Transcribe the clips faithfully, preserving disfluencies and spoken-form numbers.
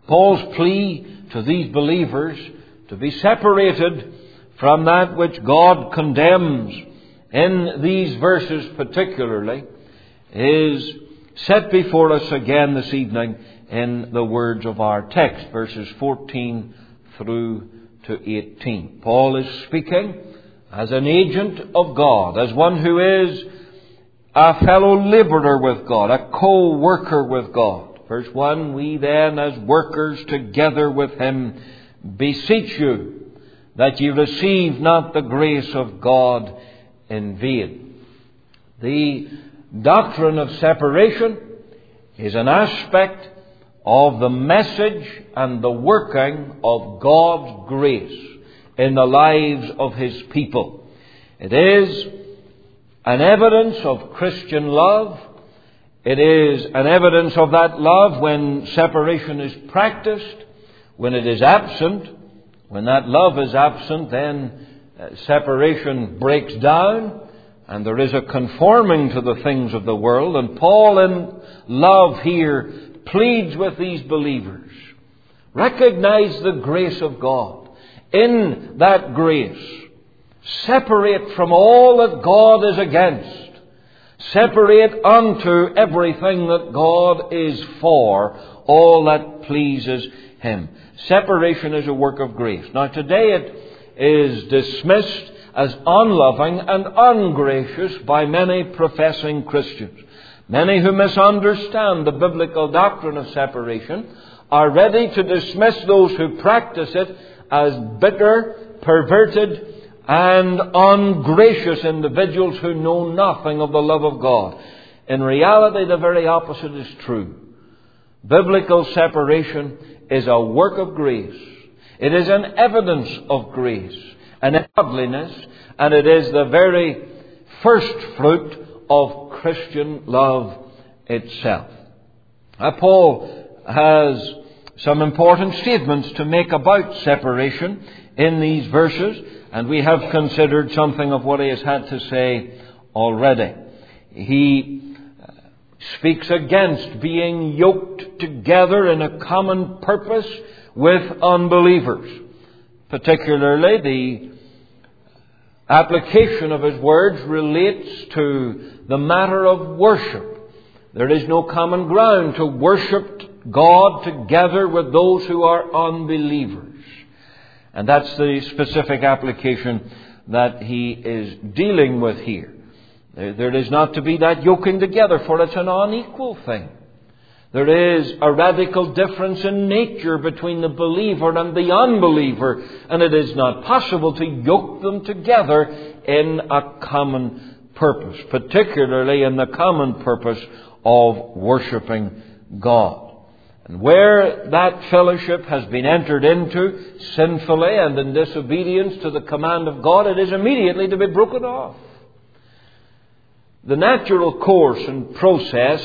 Paul's plea to these believers to be separated from that which God condemns in these verses particularly is set before us again this evening in the words of our text, verses fourteen through to eighteen. Paul is speaking as an agent of God, as one who is a fellow laborer with God, a co-worker with God. Verse one, we then as workers together with him beseech you that ye receive not the grace of God in vain. The doctrine of separation is an aspect of the message and the working of God's grace in the lives of His people. It is an evidence of Christian love. It is an evidence of that love when separation is practiced. When it is absent, when that love is absent, then separation breaks down and there is a conforming to the things of the world. And Paul in love here pleads with these believers. Recognize the grace of God. In that grace, separate from all that God is against. Separate unto everything that God is for, all that pleases Him. Separation is a work of grace. Now today it is dismissed as unloving and ungracious by many professing Christians. Many who misunderstand the biblical doctrine of separation are ready to dismiss those who practice it as bitter, perverted, and ungracious individuals who know nothing of the love of God. In reality, the very opposite is true. Biblical separation is a work of grace. It is an evidence of grace and godliness, and it is the very first fruit of Christian love itself. Now, Paul has some important statements to make about separation in these verses, and we have considered something of what he has had to say already. He speaks against being yoked together in a common purpose with unbelievers. Particularly, the application of his words relates to the matter of worship. There is no common ground to worship God together with those who are unbelievers. And that's the specific application that he is dealing with here. There is not to be that yoking together, for it's an unequal thing. There is a radical difference in nature between the believer and the unbeliever, and it is not possible to yoke them together in a common purpose, particularly in the common purpose of worshipping God. And where that fellowship has been entered into sinfully and in disobedience to the command of God, it is immediately to be broken off. The natural course and process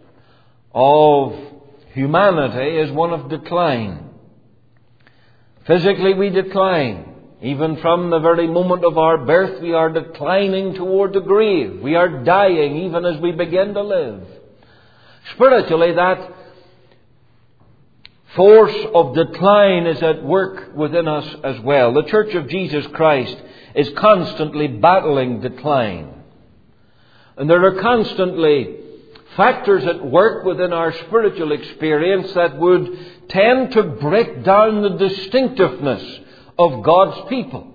of humanity is one of decline. Physically we decline. Even from the very moment of our birth we are declining toward the grave. We are dying even as we begin to live. Spiritually, that force of decline is at work within us as well. The Church of Jesus Christ is constantly battling decline. And there are constantly factors at work within our spiritual experience that would tend to break down the distinctiveness of God's people.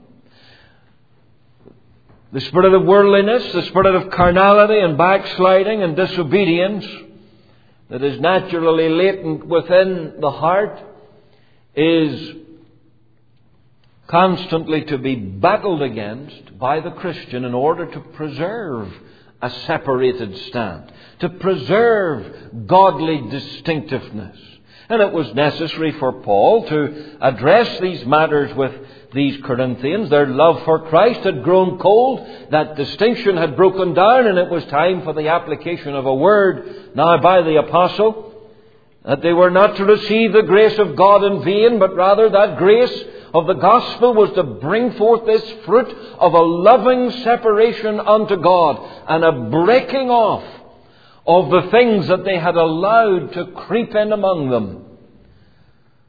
The spirit of worldliness, the spirit of carnality and backsliding and disobedience that is naturally latent within the heart is constantly to be battled against by the Christian in order to preserve a separated stand, to preserve godly distinctiveness. And it was necessary for Paul to address these matters with these Corinthians. Their love for Christ had grown cold. That distinction had broken down, and it was time for the application of a word now by the apostle, that they were not to receive the grace of God in vain, but rather that grace of the gospel was to bring forth this fruit of a loving separation unto God and a breaking off of the things that they had allowed to creep in among them.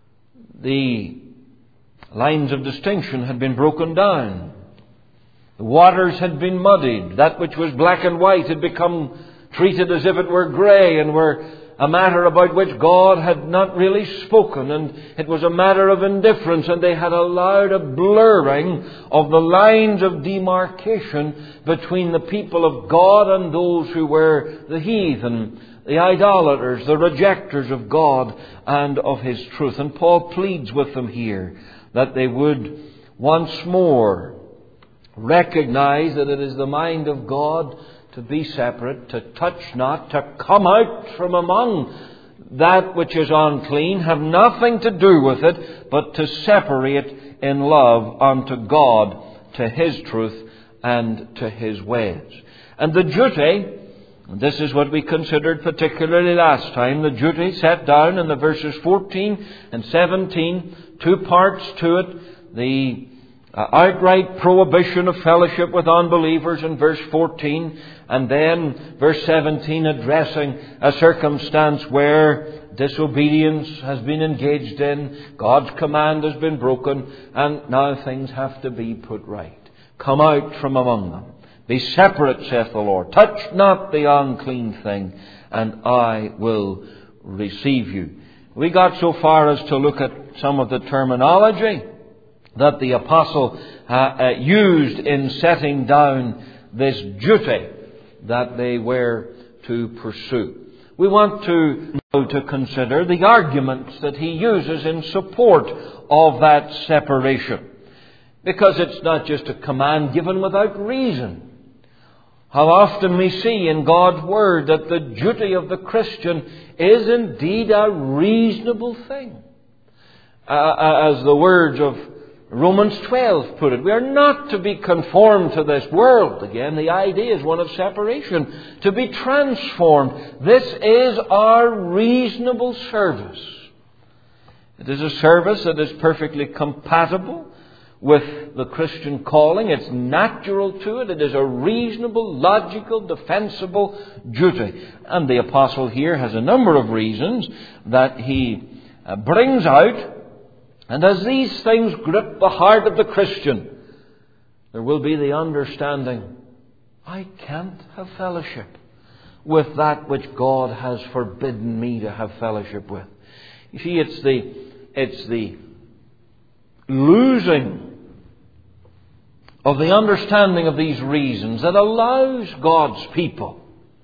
the lines of distinction had been broken down. The waters had been muddied. That which was black and white had become treated as if it were grey and were a matter about which God had not really spoken, and it was a matter of indifference, and they had allowed a blurring of the lines of demarcation between the people of God and those who were the heathen, the idolaters, the rejectors of God and of His truth. And Paul pleads with them here that they would once more recognize that it is the mind of God to be separate, to touch not, to come out from among that which is unclean, have nothing to do with it, but to separate in love unto God, to His truth and to His ways. And the duty, and this is what we considered particularly last time, the duty set down in the verses fourteen and seventeen, two parts to it, the Uh, outright prohibition of fellowship with unbelievers in verse fourteen, and then verse seventeen addressing a circumstance where disobedience has been engaged in, God's command has been broken, and now things have to be put right. Come out from among them. Be separate, saith the Lord. Touch not the unclean thing, and I will receive you. We got so far as to look at some of the terminology that the apostle uh, uh, used in setting down this duty that they were to pursue. We want to now to consider the arguments that he uses in support of that separation, because it's not just a command given without reason. How often we see in God's Word that the duty of the Christian is indeed a reasonable thing. Uh, as the words of Romans twelve put it, we are not to be conformed to this world. Again, the idea is one of separation. To be transformed. This is our reasonable service. It is a service that is perfectly compatible with the Christian calling. It's natural to it. It is a reasonable, logical, defensible duty. And the apostle here has a number of reasons that he brings out. And as these things grip the heart of the Christian, there will be the understanding, I can't have fellowship with that which God has forbidden me to have fellowship with. You see, it's the, it's the losing of the understanding of these reasons that allows God's people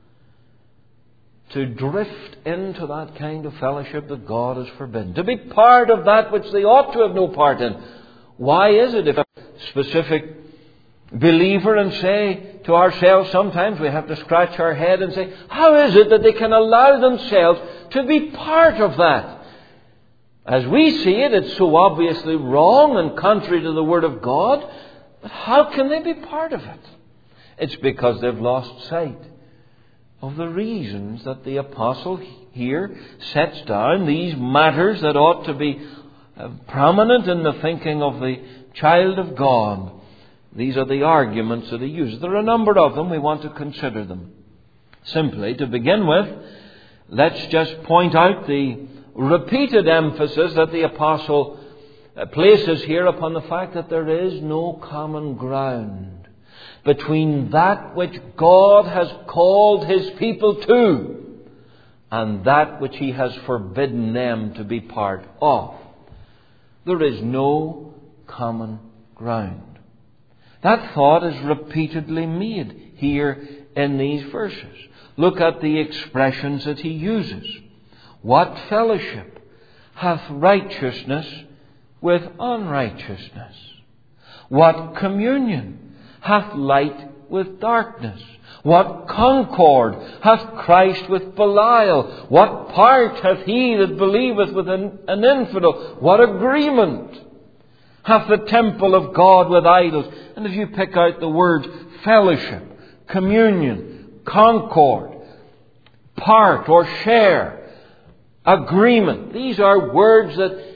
to drift into that kind of fellowship that God has forbidden. To be part of that which they ought to have no part in. Why is it if a specific believer, and say to ourselves, sometimes we have to scratch our head and say, how is it that they can allow themselves to be part of that? As we see it, it's so obviously wrong and contrary to the Word of God. But how can they be part of it? It's because they've lost sight of the reasons that the apostle here sets down, these matters that ought to be prominent in the thinking of the child of God. These are the arguments that he uses. There are a number of them. We want to consider them. Simply, to begin with, let's just point out the repeated emphasis that the apostle places here upon the fact that there is no common ground between that which God has called His people to and that which He has forbidden them to be part of. There is no common ground. That thought is repeatedly made here in these verses. Look at the expressions that he uses. What fellowship hath righteousness with unrighteousness? What communion hath light with darkness? What concord hath Christ with Belial? What part hath he that believeth with an, an infidel? What agreement hath the temple of God with idols? And if you pick out the words fellowship, communion, concord, part or share, agreement, these are words that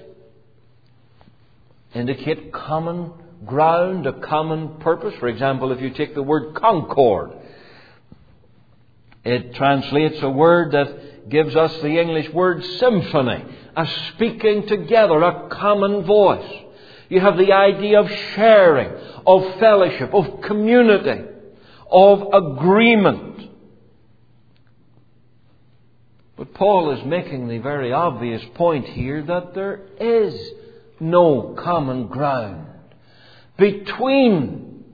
indicate common ground, a common purpose. For example, if you take the word concord, it translates a word that gives us the English word symphony, a speaking together, a common voice. You have the idea of sharing, of fellowship, of community, of agreement. But Paul is making the very obvious point here that there is no common ground between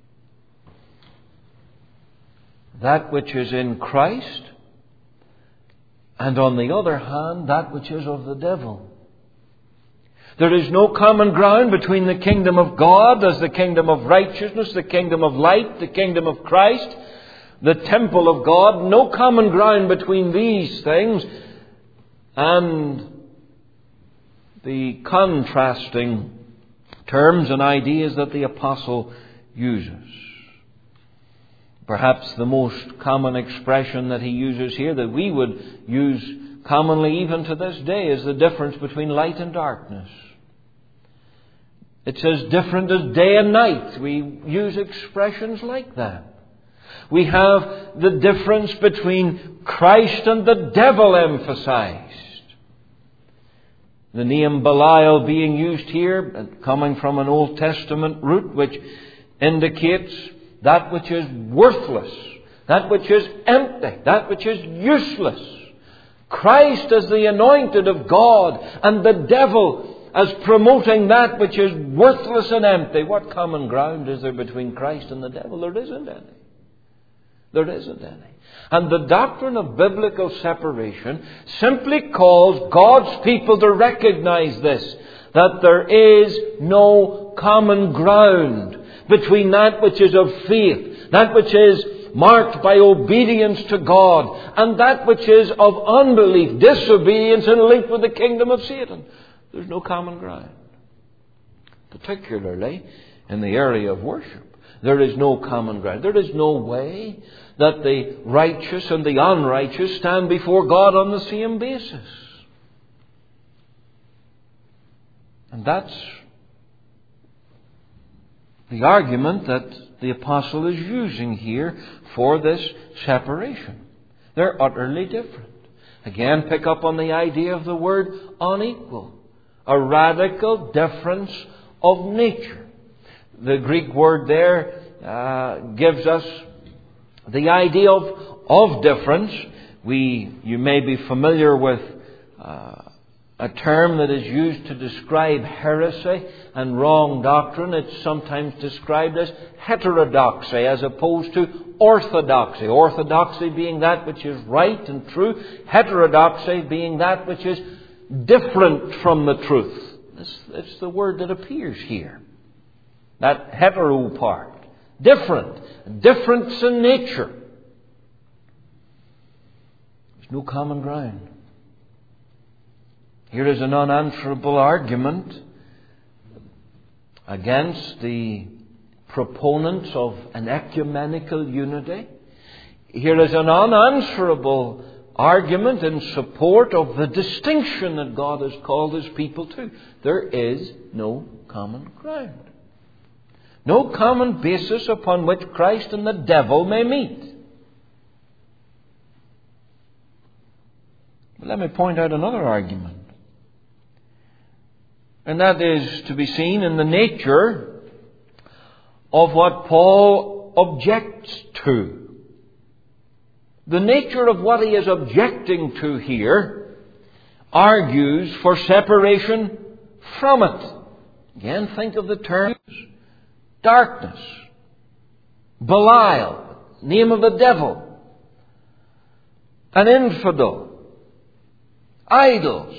that which is in Christ and, on the other hand, that which is of the devil. There is no common ground between the kingdom of God as the kingdom of righteousness, the kingdom of light, the kingdom of Christ, the temple of God. No common ground between these things and the contrasting terms and ideas that the apostle uses. Perhaps the most common expression that he uses here, that we would use commonly even to this day, is the difference between light and darkness. It's as different as day and night. We use expressions like that. We have the difference between Christ and the devil emphasized. The name Belial being used here, coming from an Old Testament root, which indicates that which is worthless, that which is empty, that which is useless. Christ as the anointed of God, and the devil as promoting that which is worthless and empty. What common ground is there between Christ and the devil? There isn't any. There isn't any. And the doctrine of biblical separation simply calls God's people to recognize this, that there is no common ground between that which is of faith, that which is marked by obedience to God, and that which is of unbelief, disobedience, and linked with the kingdom of Satan. There's no common ground. Particularly in the area of worship, there is no common ground. There is no way that the righteous and the unrighteous stand before God on the same basis. And that's the argument that the apostle is using here for this separation. They're utterly different. Again, pick up on the idea of the word unequal. A radical difference of nature. The Greek word there uh, gives us the idea of, of difference. We, you may be familiar with uh, a term that is used to describe heresy and wrong doctrine. It's sometimes described as heterodoxy as opposed to orthodoxy. Orthodoxy being that which is right and true. Heterodoxy being that which is different from the truth. It's, it's the word that appears here. That hetero part. Different. Difference in nature. There's no common ground. Here is an unanswerable argument against the proponents of an ecumenical unity. Here is an unanswerable argument in support of the distinction that God has called His people to. There is no common ground. No common basis upon which Christ and the devil may meet. But let me point out another argument. And that is to be seen in the nature of what Paul objects to. The nature of what he is objecting to here argues for separation from it. Again, think of the terms. Darkness. Belial. Name of the devil. An infidel. Idols.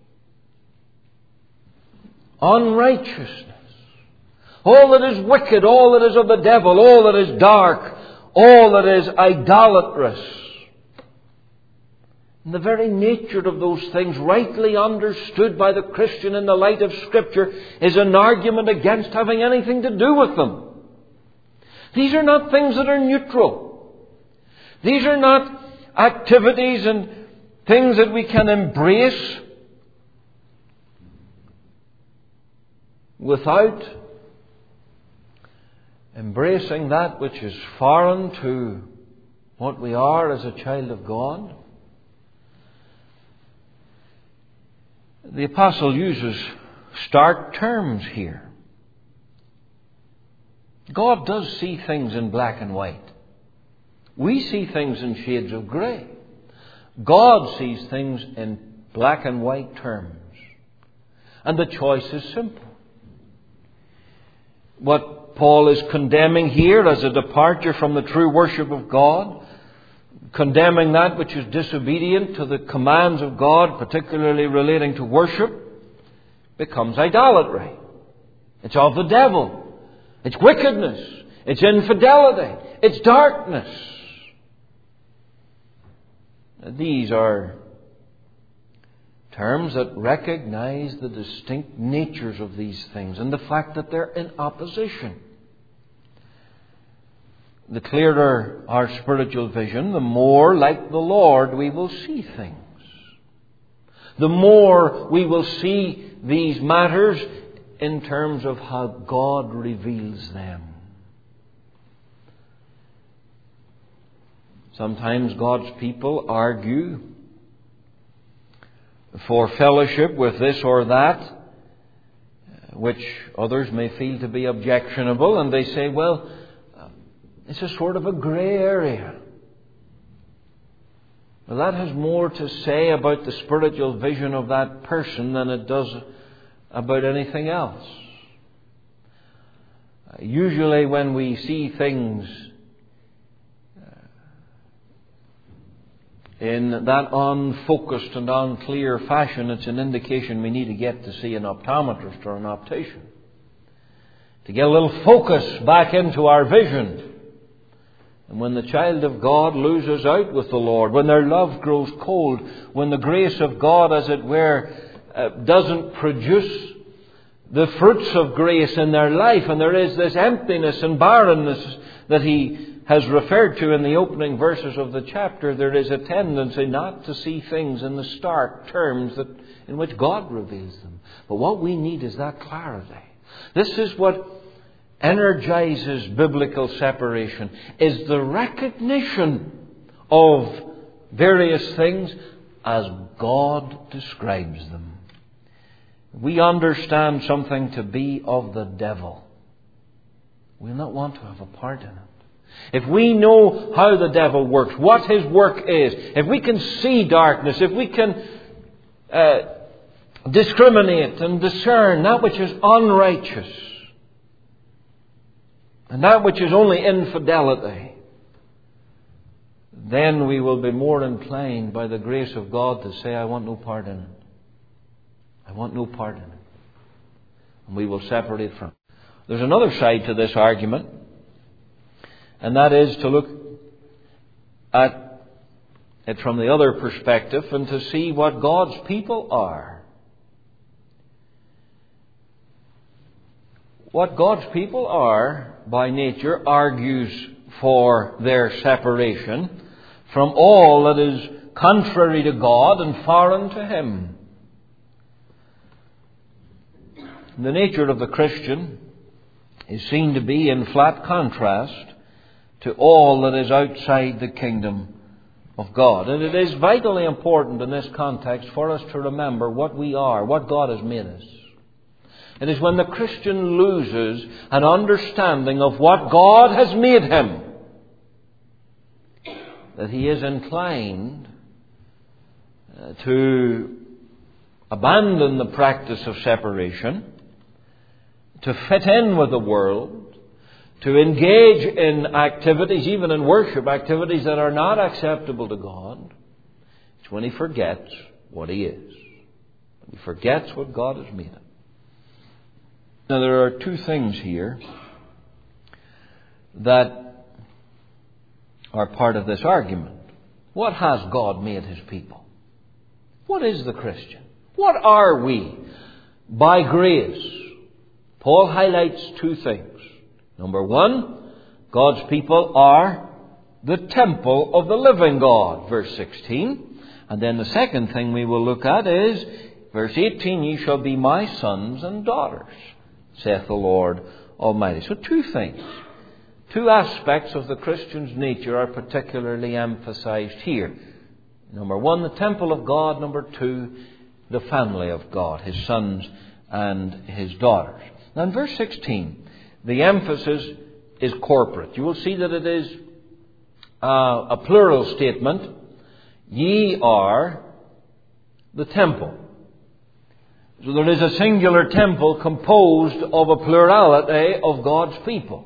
Unrighteousness. All that is wicked, all that is of the devil, all that is dark, all that is idolatrous. And the very nature of those things, rightly understood by the Christian in the light of Scripture, is an argument against having anything to do with them. These are not things that are neutral. These are not activities and things that we can embrace without embracing that which is foreign to what we are as a child of God. The apostle uses stark terms here. God does see things in black and white. We see things in shades of grey. God sees things in black and white terms. And the choice is simple. What Paul is condemning here as a departure from the true worship of God, condemning that which is disobedient to the commands of God, particularly relating to worship, becomes idolatry. It's of the devil. It's wickedness. It's infidelity. It's darkness. These are terms that recognize the distinct natures of these things and the fact that they're in opposition. The clearer our spiritual vision, the more like the Lord we will see things. The more we will see these matters in terms of how God reveals them. Sometimes God's people argue for fellowship with this or that, which others may feel to be objectionable, and they say, well, it's a sort of a grey area. Well, that has more to say about the spiritual vision of that person than it does about anything else. Usually when we see things in that unfocused and unclear fashion, it's an indication we need to get to see an optometrist or an optician, to get a little focus back into our vision. And when the child of God loses out with the Lord, when their love grows cold, when the grace of God, as it were, uh, doesn't produce the fruits of grace in their life, and there is this emptiness and barrenness that he has referred to in the opening verses of the chapter, there is a tendency not to see things in the stark terms that in which God reveals them. But what we need is that clarity. This is what energizes biblical separation, is the recognition of various things as God describes them. We understand something to be of the devil. We'll not want to have a part in it. If we know how the devil works, what his work is, if we can see darkness, if we can uh, discriminate and discern that which is unrighteous and that which is only infidelity, then we will be more inclined by the grace of God to say, I want no part in it. I want no part in it. And we will separate from it. There's another side to this argument, and that is to look at it from the other perspective and to see what God's people are. What God's people are by nature argues for their separation from all that is contrary to God and foreign to Him. The nature of the Christian is seen to be in flat contrast to all that is outside the kingdom of God. And it is vitally important in this context for us to remember what we are, what God has made us. It is when the Christian loses an understanding of what God has made him that he is inclined to abandon the practice of separation, to fit in with the world, to engage in activities, even in worship, activities that are not acceptable to God. It's when he forgets what he is. When he forgets what God has made him. Now there are two things here that are part of this argument. What has God made his people? What is the Christian? What are we? By grace. Paul highlights two things. Number one, God's people are the temple of the living God, verse sixteen. And then the second thing we will look at is, verse eighteen, ye shall be my sons and daughters, saith the Lord Almighty. So two things, two aspects of the Christian's nature are particularly emphasized here. Number one, the temple of God. Number two, the family of God, His sons and His daughters. Now in verse sixteen, the emphasis is corporate. You will see that it is uh, a plural statement. Ye are the temple. So there is a singular temple composed of a plurality of God's people.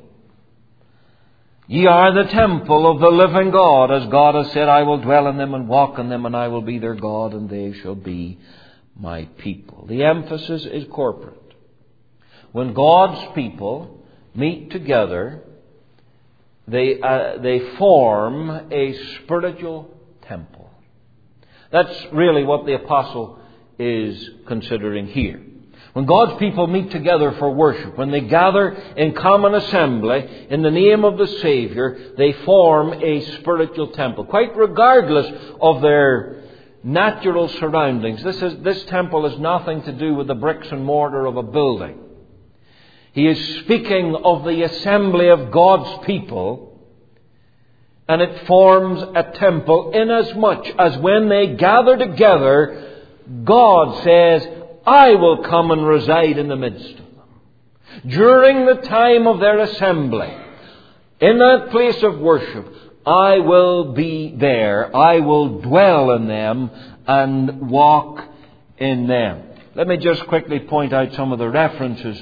Ye are the temple of the living God, as God has said, I will dwell in them and walk in them, and I will be their God, and they shall be my people. The emphasis is corporate. When God's people meet together, they, uh, they form a spiritual temple. That's really what the apostle is considering here. When God's people meet together for worship, when they gather in common assembly in the name of the Savior, they form a spiritual temple, quite regardless of their natural surroundings. This is, this temple has nothing to do with the bricks and mortar of a building. He is speaking of the assembly of God's people, and it forms a temple inasmuch as when they gather together, God says, I will come and reside in the midst of them. During the time of their assembly, in that place of worship, I will be there. I will dwell in them and walk in them. Let me just quickly point out some of the references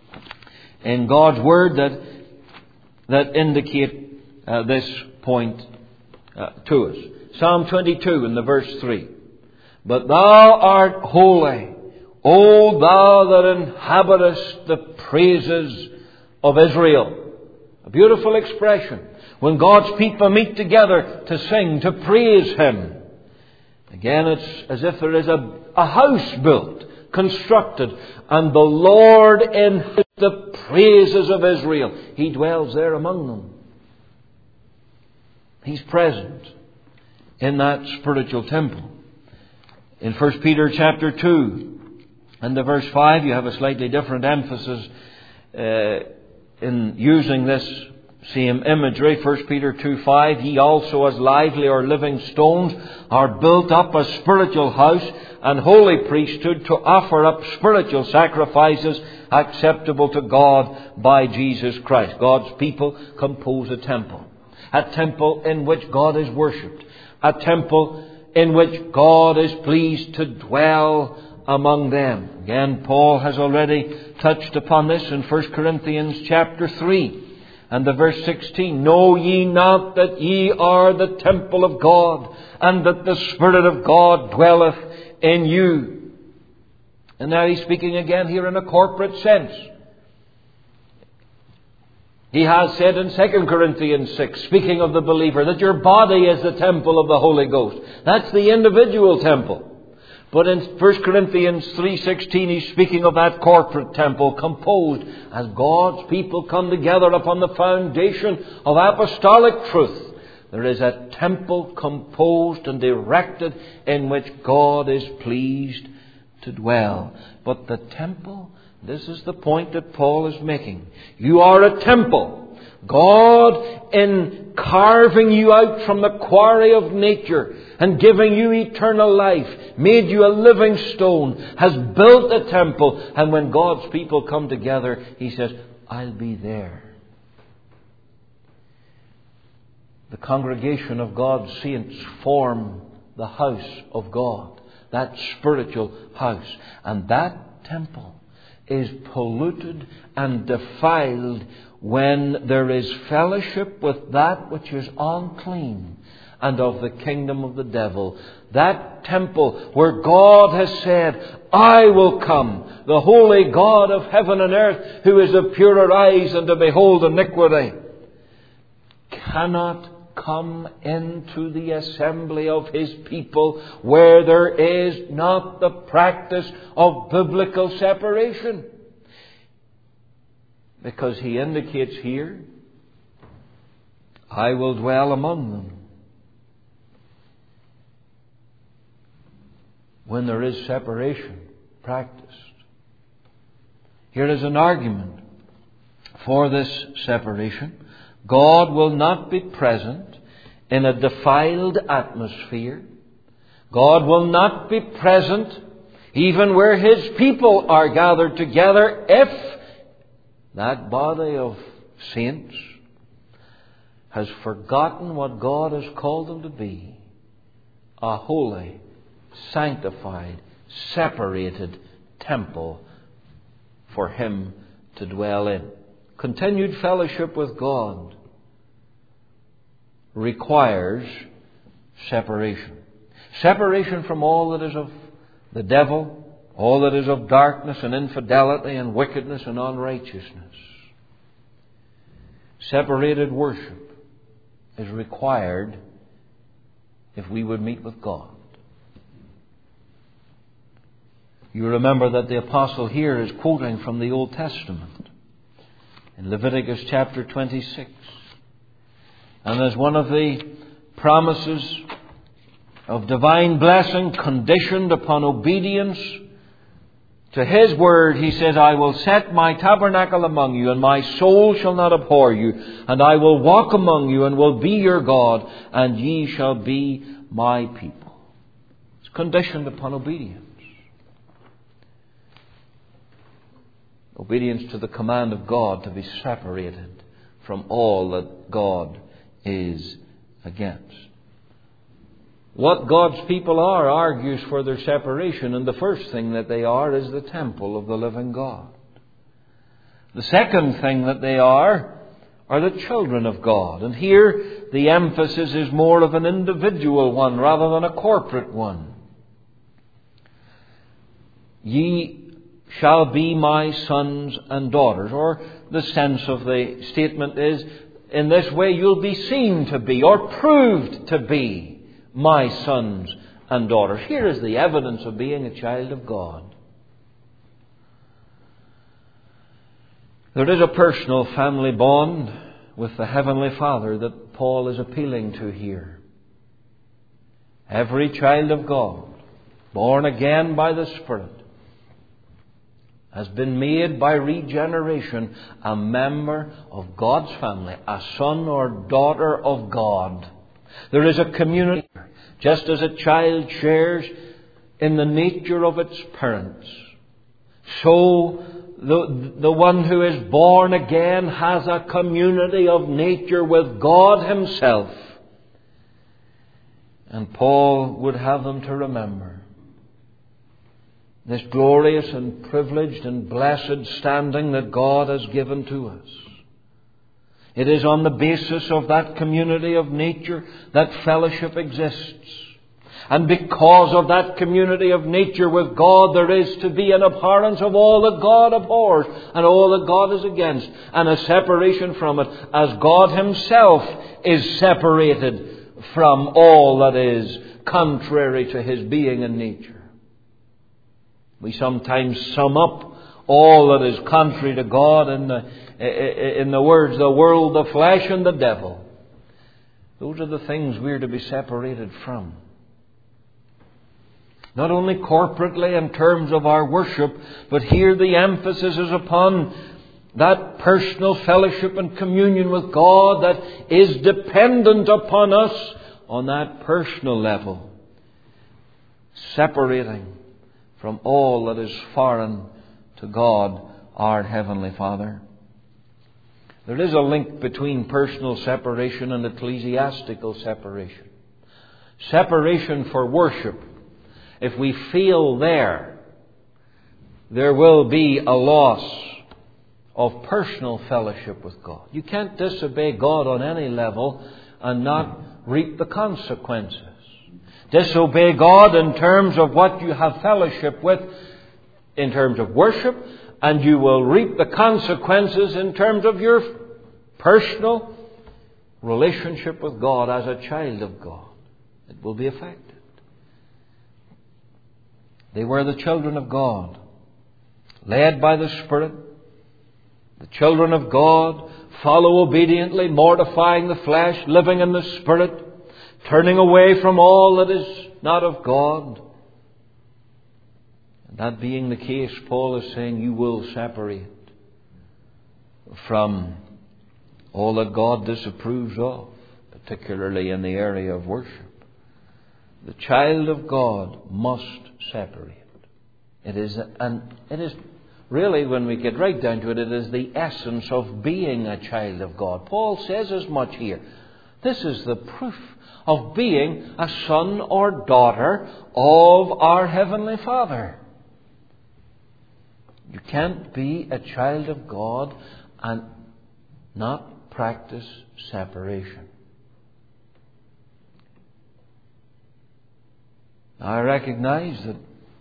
in God's Word that, that indicate uh, this point uh, to us. Psalm twenty-two in the verse three. But thou art holy, O thou that inhabitest the praises of Israel. A beautiful expression. When God's people meet together to sing, to praise Him. Again, it's as if there is a, a house built, constructed, and the Lord inhabits the praises of Israel. He dwells there among them. He's present in that spiritual temple. In First Peter chapter two and the verse five, you have a slightly different emphasis uh, in using this same imagery. First Peter two five, ye also as lively or living stones are built up a spiritual house and holy priesthood to offer up spiritual sacrifices acceptable to God by Jesus Christ. God's people compose a temple. A temple in which God is worshipped. A temple in which God is pleased to dwell among them. Again, Paul has already touched upon this in First Corinthians chapter three and the verse sixteen. Know ye not that ye are the temple of God, and that the Spirit of God dwelleth in you? And now he's speaking again here in a corporate sense. He has said in Second Corinthians six, speaking of the believer, that your body is the temple of the Holy Ghost. That's the individual temple. But in First Corinthians three sixteen, he's speaking of that corporate temple composed as God's people come together upon the foundation of apostolic truth. There is a temple composed and erected in which God is pleased to dwell. But the temple, this is the point that Paul is making. You are a temple. God, in carving you out from the quarry of nature and giving you eternal life, made you a living stone, has built a temple. And when God's people come together, He says, I'll be there. The congregation of God's saints form the house of God, that spiritual house. And that temple is polluted and defiled when there is fellowship with that which is unclean and of the kingdom of the devil. That temple where God has said, I will come, the holy God of heaven and earth, who is of purer eyes and to behold iniquity, cannot come into the assembly of His people where there is not the practice of biblical separation. Because He indicates here, I will dwell among them. When there is separation practiced. Here is an argument for this separation. God will not be present in a defiled atmosphere. God will not be present even where His people are gathered together, if that body of saints has forgotten what God has called them to be, a holy, sanctified, separated temple for Him to dwell in. Continued fellowship with God requires separation. Separation from all that is of the devil, all that is of darkness and infidelity and wickedness and unrighteousness. Separated worship is required if we would meet with God. You remember that the apostle here is quoting from the Old Testament in Leviticus chapter twenty-six. And as one of the promises of divine blessing conditioned upon obedience to His word, He says, I will set my tabernacle among you, and my soul shall not abhor you, and I will walk among you, and will be your God, and ye shall be my people. It's conditioned upon obedience. Obedience to the command of God to be separated from all that God is against. What God's people are argues for their separation, and the first thing that they are is the temple of the living God. The second thing that they are are the children of God. And here the emphasis is more of an individual one rather than a corporate one. Ye shall be my sons and daughters. Or the sense of the statement is, in this way you'll be seen to be or proved to be my sons and daughters. Here is the evidence of being a child of God. There is a personal family bond with the Heavenly Father that Paul is appealing to here. Every child of God, born again by the Spirit, has been made by regeneration a member of God's family, a son or daughter of God. There is a community, just as a child shares in the nature of its parents. So the, the one who is born again has a community of nature with God Himself. And Paul would have them to remember this glorious and privileged and blessed standing that God has given to us. It is on the basis of that community of nature that fellowship exists. And because of that community of nature with God, there is to be an abhorrence of all that God abhors and all that God is against, and a separation from it, as God Himself is separated from all that is contrary to His being and nature. We sometimes sum up all that is contrary to God in the, in the words, the world, the flesh, and the devil. Those are the things we're to be separated from. Not only corporately in terms of our worship, but here the emphasis is upon that personal fellowship and communion with God that is dependent upon us on that personal level. Separating from all that is foreign to God, our Heavenly Father. There is a link between personal separation and ecclesiastical separation. Separation for worship. If we fail there, there will be a loss of personal fellowship with God. You can't disobey God on any level and not reap the consequences. Disobey God in terms of what you have fellowship with, in terms of worship, and you will reap the consequences in terms of your personal relationship with God as a child of God. It will be affected. They were the children of God, led by the Spirit. The children of God follow obediently, mortifying the flesh, living in the Spirit, turning away from all that is not of God. And that being the case, Paul is saying you will separate from all that God disapproves of, particularly in the area of worship. The child of God must separate. It is, and it is really, when we get right down to it, it is the essence of being a child of God. Paul says as much here. This is the proof of being a son or daughter of our Heavenly Father. You can't be a child of God and not practice separation. I recognize that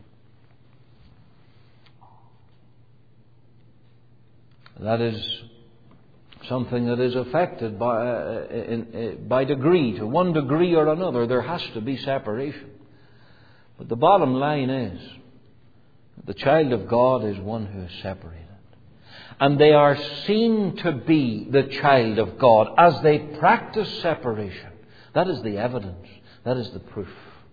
that is something that is affected by, uh, in, uh, by degree. To one degree or another, there has to be separation. But the bottom line is, the child of God is one who is separated. And they are seen to be the child of God as they practice separation. That is the evidence. That is the proof.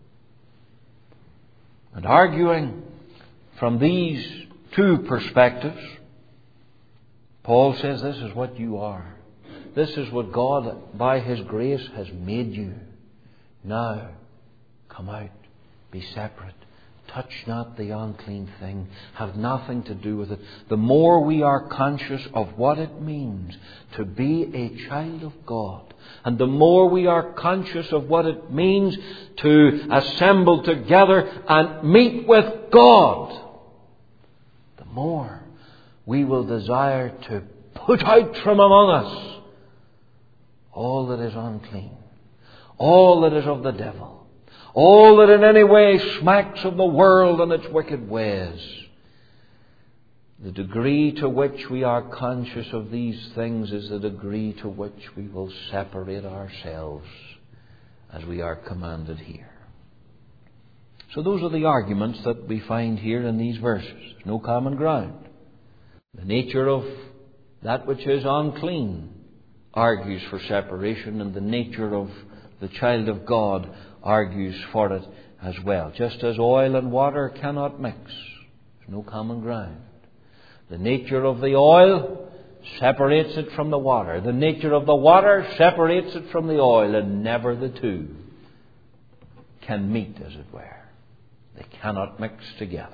And arguing from these two perspectives, Paul says this is what you are. This is what God, by His grace, has made you. Now, come out. Be separate. Touch not the unclean thing. Have nothing to do with it. The more we are conscious of what it means to be a child of God, and the more we are conscious of what it means to assemble together and meet with God, the more we will desire to put out from among us all that is unclean, all that is of the devil, all that in any way smacks of the world and its wicked ways. The degree to which we are conscious of these things is the degree to which we will separate ourselves as we are commanded here. So those are the arguments that we find here in these verses. There's no common ground. The nature of that which is unclean argues for separation, and the nature of the child of God argues for it as well. Just as oil and water cannot mix, there's no common ground. The nature of the oil separates it from the water. The nature of the water separates it from the oil, and never the two can meet, as it were. They cannot mix together.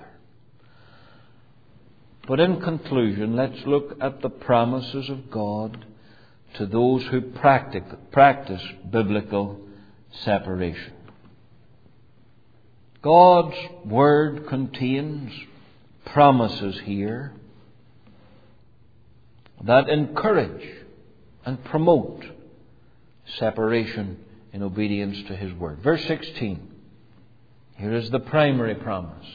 But in conclusion, let's look at the promises of God to those who practice, practice biblical separation. God's Word contains promises here that encourage and promote separation in obedience to His Word. Verse sixteen. Here is the primary promise.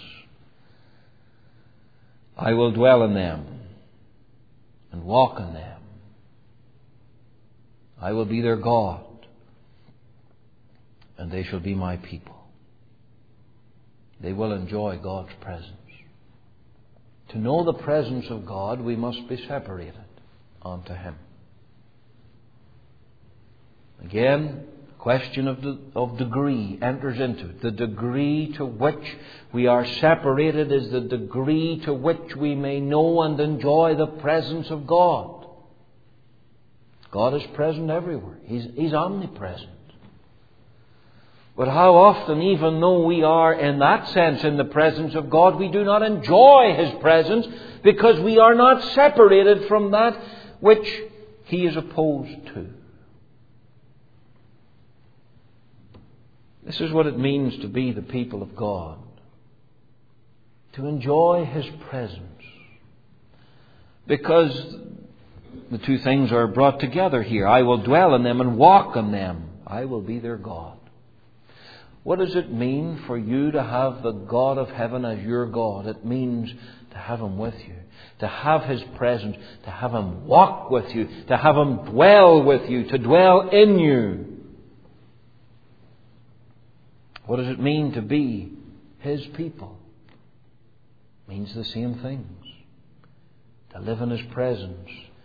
I will dwell in them and walk in them. I will be their God, and they shall be my people. They will enjoy God's presence. To know the presence of God, we must be separated unto Him. Again, the question of, the, of degree enters into it. The degree to which we are separated is the degree to which we may know and enjoy the presence of God. God is present everywhere. He's, He's omnipresent. But how often, even though we are in that sense in the presence of God, we do not enjoy His presence because we are not separated from that which He is opposed to. This is what it means to be the people of God. To enjoy His presence. Because the two things are brought together here. I will dwell in them and walk in them. I will be their God. What does it mean for you to have the God of heaven as your God? It means to have Him with you, to have His presence, to have Him walk with you, to have Him dwell with you, to dwell in you. What does it mean to be His people? It means the same things. To live in His presence,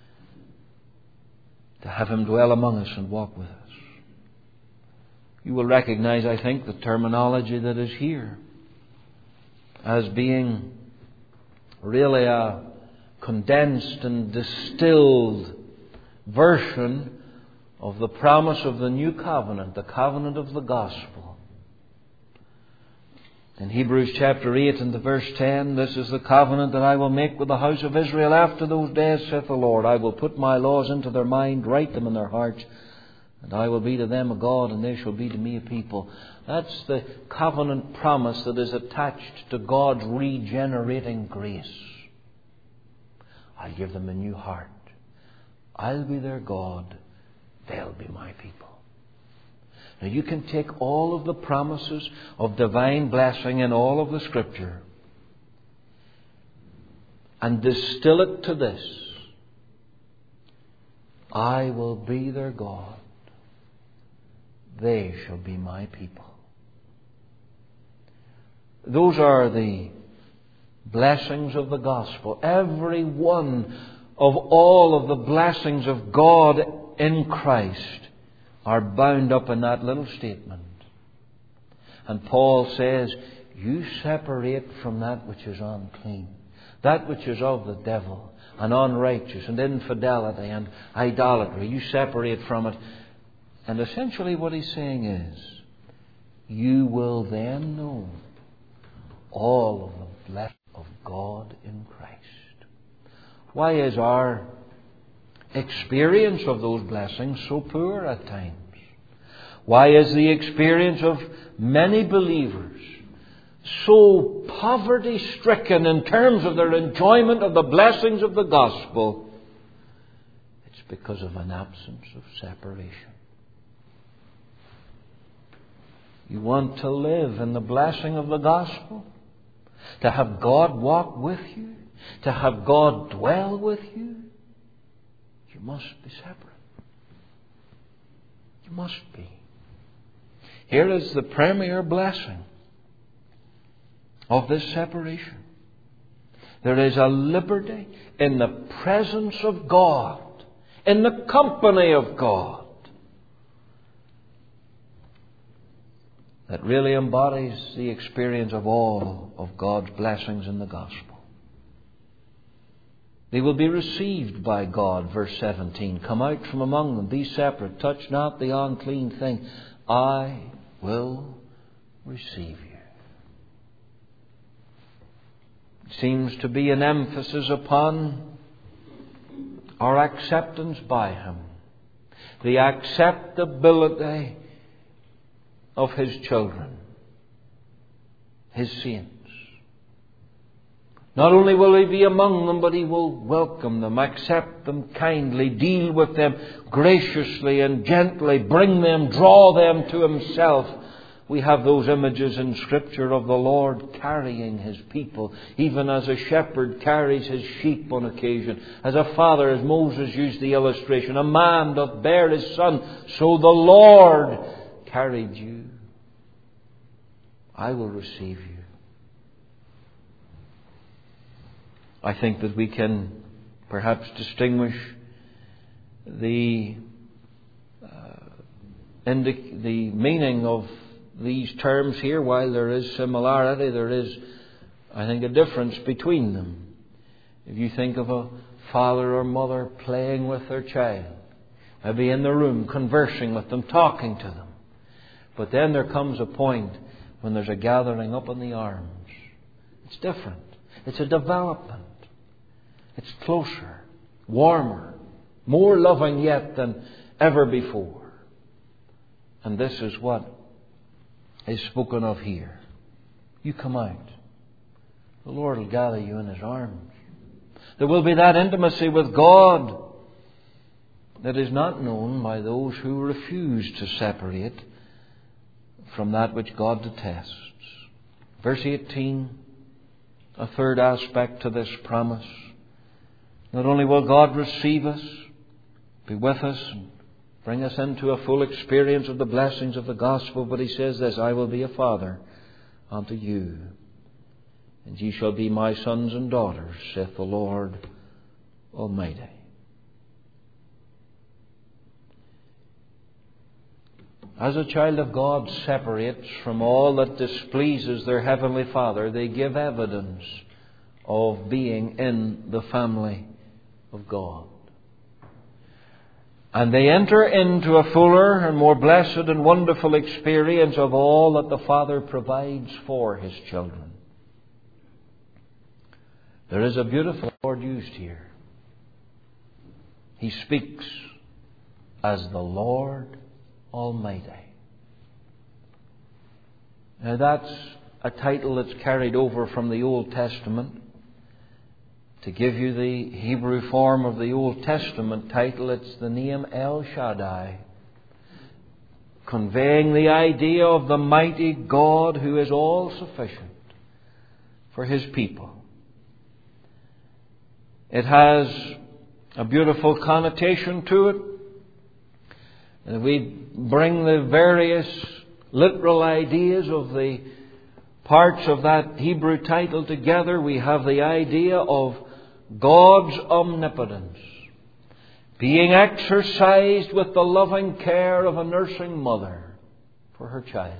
to have Him dwell among us and walk with us. You will recognize, I think, the terminology that is here as being really a condensed and distilled version of the promise of the new covenant, the covenant of the gospel. In Hebrews chapter eight and the verse ten, this is the covenant that I will make with the house of Israel after those days, saith the Lord. I will put my laws into their mind, write them in their hearts, and I will be to them a God, and they shall be to me a people. That's the covenant promise that is attached to God's regenerating grace. I'll give them a new heart. I'll be their God. They'll be my people. Now you can take all of the promises of divine blessing in all of the Scripture and distill it to this: I will be their God. They shall be my people. Those are the blessings of the gospel. Every one of all of the blessings of God in Christ are bound up in that little statement. And Paul says, you separate from that which is unclean, that which is of the devil, and unrighteous, and infidelity, and idolatry. You separate from it. And essentially what he's saying is, you will then know all of the blessings of God in Christ. Why is our experience of those blessings so poor at times? Why is the experience of many believers so poverty-stricken in terms of their enjoyment of the blessings of the gospel? It's because of an absence of separation. You want to live in the blessing of the gospel? To have God walk with you? To have God dwell with you? You must be separate. You must be. Here is the premier blessing of this separation. There is a liberty in the presence of God, in the company of God, that really embodies the experience of all of God's blessings in the gospel. They will be received by God, verse seventeen. Come out from among them, be separate, touch not the unclean thing. I will receive you. It seems to be an emphasis upon our acceptance by Him. The acceptability of His children, His saints. Not only will He be among them, but He will welcome them, accept them kindly, deal with them graciously and gently, bring them, draw them to Himself. We have those images in Scripture of the Lord carrying His people, even as a shepherd carries his sheep on occasion. As a father, as Moses used the illustration, a man doth bear his son, so the Lord carried you. I will receive you. I think that we can perhaps distinguish the uh, indic- the meaning of these terms here. While there is similarity, there is, I think, a difference between them. If you think of a father or mother playing with their child, maybe in the room, conversing with them, talking to them. But then there comes a point when there's a gathering up in the arms. It's different. It's a development. It's closer, warmer, more loving yet than ever before. And this is what is spoken of here. You come out. The Lord will gather you in His arms. There will be that intimacy with God that is not known by those who refuse to separate from that which God detests. Verse eighteen, a third aspect to this promise. Not only will God receive us, be with us, and bring us into a full experience of the blessings of the gospel, but He says this: I will be a father unto you, and ye shall be my sons and daughters, saith the Lord Almighty. As a child of God separates from all that displeases their Heavenly Father, they give evidence of being in the family of God. And they enter into a fuller and more blessed and wonderful experience of all that the Father provides for His children. There is a beautiful word used here. He speaks as the Lord Almighty. Now that's a title that's carried over from the Old Testament. To give you the Hebrew form of the Old Testament title, it's the name El Shaddai, conveying the idea of the mighty God who is all sufficient for His people. It has a beautiful connotation to it. And we bring the various literal ideas of the parts of that Hebrew title together. We have the idea of God's omnipotence being exercised with the loving care of a nursing mother for her child.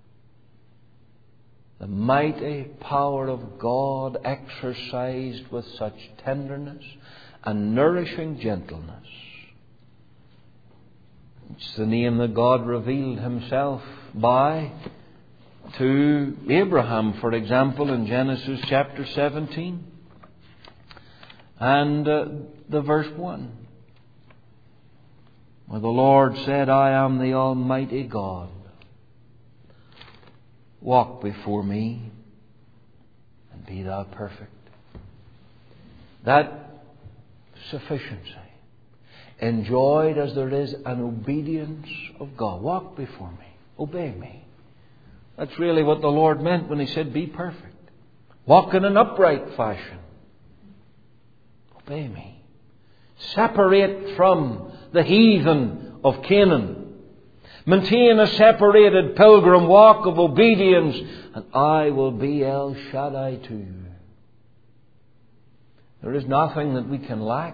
The mighty power of God exercised with such tenderness and nourishing gentleness. It's the name that God revealed Himself by to Abraham, for example, in Genesis chapter seventeen. And uh, the verse one, where the Lord said, I am the Almighty God. Walk before me and be thou perfect. That sufficiency, enjoyed as there is an obedience of God. Walk before me. Obey me. That's really what the Lord meant when He said, be perfect. Walk in an upright fashion. Obey me. Separate from the heathen of Canaan. Maintain a separated pilgrim walk of obedience, and I will be El Shaddai to you. There is nothing that we can lack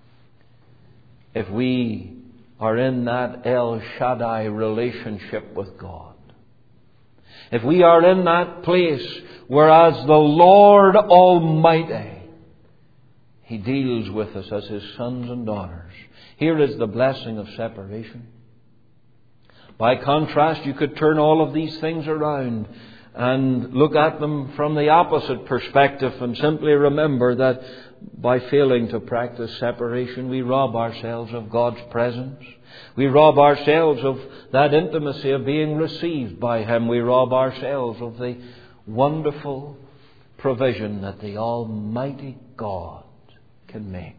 if we are in that El Shaddai relationship with God. If we are in that place whereas the Lord Almighty, He deals with us as His sons and daughters. Here is the blessing of separation. By contrast, you could turn all of these things around and look at them from the opposite perspective and simply remember that by failing to practice separation, we rob ourselves of God's presence. We rob ourselves of that intimacy of being received by Him. We rob ourselves of the wonderful provision that the Almighty God can make.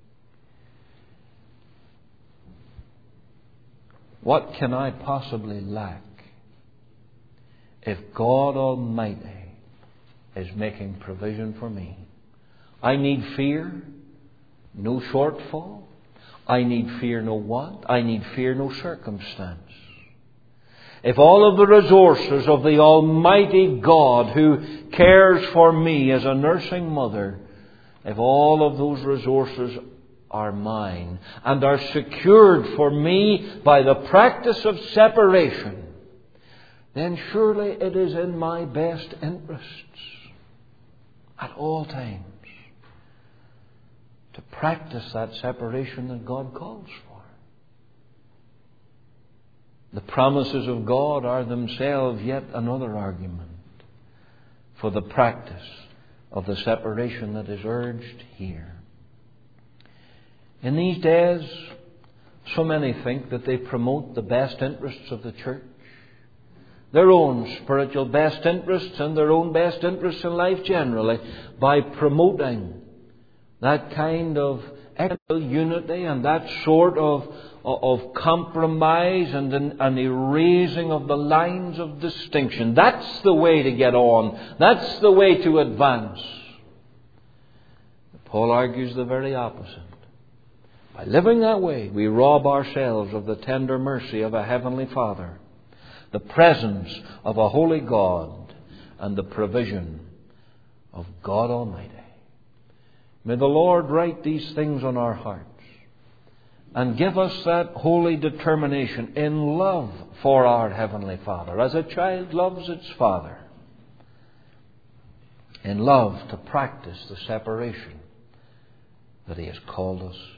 What can I possibly lack if God Almighty is making provision for me? I need fear no shortfall. I need fear no want. I need fear no circumstance. If all of the resources of the Almighty God who cares for me as a nursing mother, if all of those resources are mine and are secured for me by the practice of separation, then surely it is in my best interests at all times to practice that separation that God calls for. The promises of God are themselves yet another argument for the practice of the separation that is urged here. In these days, so many think that they promote the best interests of the church, their own spiritual best interests and their own best interests in life generally, by promoting that kind of equal unity and that sort of, of compromise and an, an erasing of the lines of distinction. That's the way to get on. That's the way to advance. Paul argues the very opposite. By living that way, we rob ourselves of the tender mercy of a Heavenly Father, the presence of a holy God, and the provision of God Almighty. May the Lord write these things on our hearts and give us that holy determination in love for our Heavenly Father, as a child loves its father, in love to practice the separation that He has called us